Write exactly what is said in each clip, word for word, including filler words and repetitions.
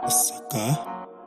Sucker.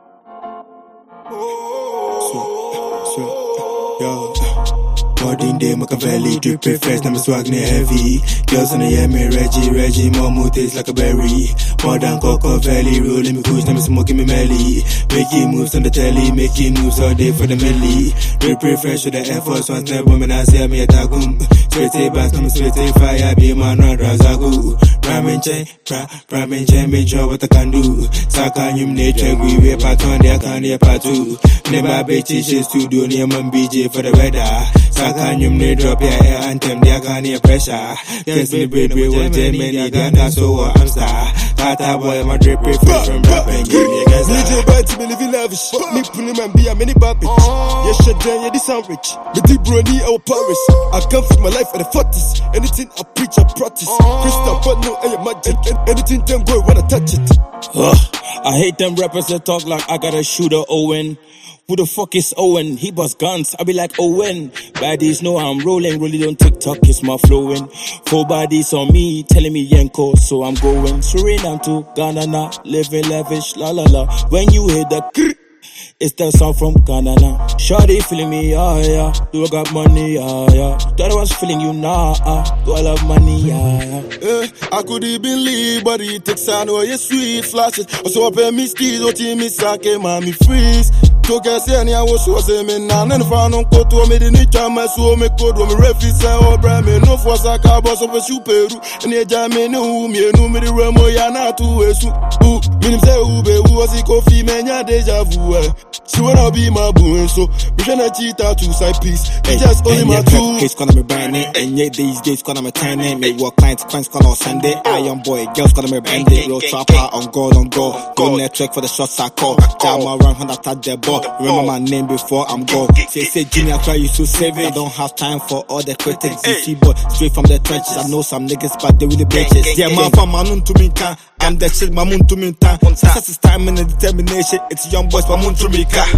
So, so, yo. Morning day, Machiavelli, dripping fresh, now my swag near heavy. Girls on the air, me Reggie, Reggie, more taste like a berry. More than Coco Valley, rolling me kush, now me smoking me melly. Making moves on the telly, making moves all day for the melly. Dripping fresh with the Air Force One, step woman, I say me a tagum. Sweaty bass, now me sweaty fire, be a man, run, razagu. Ramen chain, pra, ramen chain, me draw what I can do. Saka nyum nature, we wear part one, they can't hear part two. Never be teachers studio, near man B J for the weather. Saka nyum ne drop ya air anthem, they can't hear pressure. Yes, me bread, we want Germany, Ghana, so I'm star. Tata boy, my drip, fresh from rapping, give me a gas. D J bad to me living lavish. Me pulling man be a mini bad bitch. Yeah, shut down, yeah, this sound rich. Me deep brony, our Paris. I come for my life at the forties. Anything I preach, I practice. Crystal, but no, I am magic. Anything them go when I touch it. Ugh, I hate them rappers that talk like I got a shooter Owen. Who the fuck is Owen? He bust guns, I be like Owen. Baddies know I'm rolling, rolling on TikTok, it's my flowing. Four bodies on me, telling me Yenko, so I'm going. Suriname to Ghana now, living lavish, la la la. When you hear the krr, it's the sound from Ghana now. Shawty feeling me, yeah, yeah. Do I got money, yeah, yeah. Thought I was feeling you now, nah, do I love money, yeah, yeah. Eh, I could even leave, but it takes I know you sweet flashes. Also, I pay me skis, what you miss, I came on me freeze. Took a say, I was so say, me now, and found on Koto, me didn't try my so me code, when me refuse, or brand me, no for Saka, boss of a super, and the jammy, no, me, no, me, the Remo, Yana, to a soup. Who, me, say, who, who was he coffee, man, ya deja vu. She wanna be my boo, so we tryna cheat out two side piece. It just only my two. Case gonna be burning, and yet these days gonna be turning. Me work clients, clients gonna send it. Iron boy, girls gonna be bending. Real trapper on goal, on goal. Go network for the shots I call. Jam around when I touch the ball. Remember my name before I'm gone. Say, say, Junior, try you to save it. I don't have time for all the critics. Z C boy, straight from the trenches. I know some niggas, but they really bitches. Yeah, man, from Manun to me, I'm the shit, my moon to me, time. Success is time and determination. It's young boys, my moon to me, car.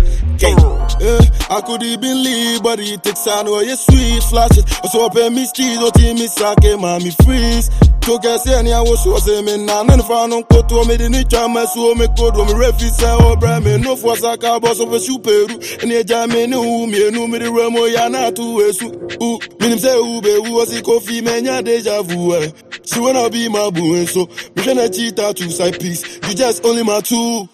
Eh, I could even leave, but it takes I know you sweet flashes. Also, I pay me steez, or team me sake, mommy freeze. Took a say, I was so say, me now, and found on Koto, me didn't try my so me code, when me refuse, or brand me, no for Saka, boss of a super, and the jammy, no, me, no, me, the Remo, Yana, to a soup. Ooh, me, say, Ube, who was he coffee, man, ya deja vu. She wanna be my boo, so we tryna cheat out two side piece. You just only my two.